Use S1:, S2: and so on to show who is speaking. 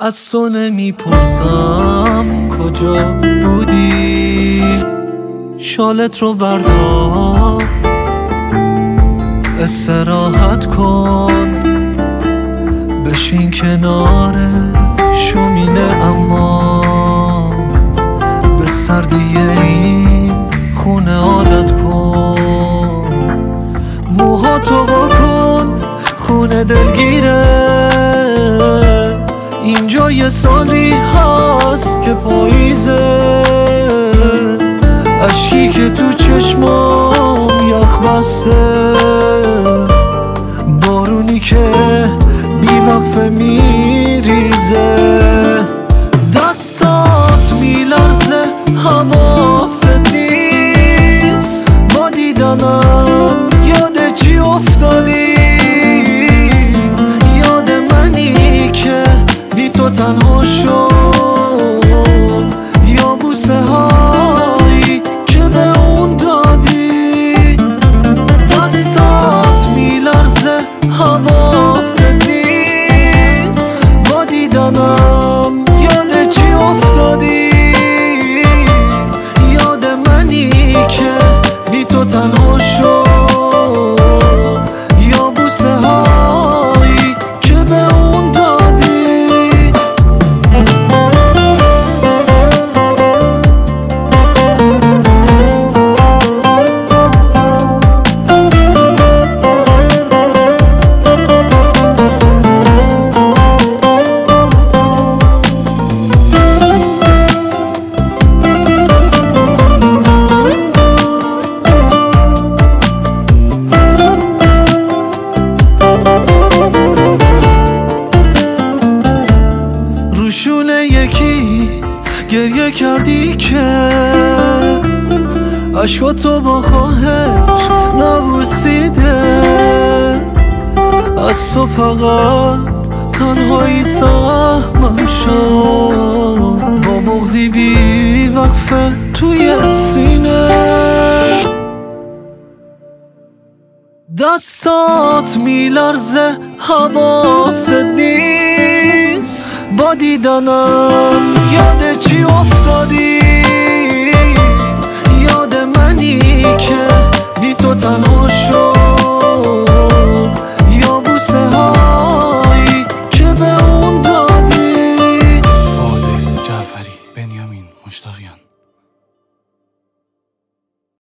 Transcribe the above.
S1: از تو نمیپرسم کجا بودی، شالت رو بردار استراحت کن، بشین کنار شومینه اما به سردی این خونه عادت کن. موهاتو واکن خونه دلگیره، اینجا یه سالی هست که پاییزه، اشکی که تو چشمام یخ بسته، بارونی که بیوقفه میریزه، دستات میلرزه حواست نیست، با دیدنم یاد چی افتادی، یاد منی که بی تو تنها شد، یا بوسه هایی که به اون دادی، دستات میلرزه حواست نیست، با دیدنم یاد چی افتادی، یاد منی که بی تو تنها شد، یا بوسه هایی که به اون دادی. روشونه یکی گریه کردی که عشقاتو با خواهش نبوسیده، از تو فقط تنهایی سهمم شد، با بغضی بی وقفه توی سینه، دستات میلرزه حواست نیست، با دیدنم یاد چی افتادی، یاد منی که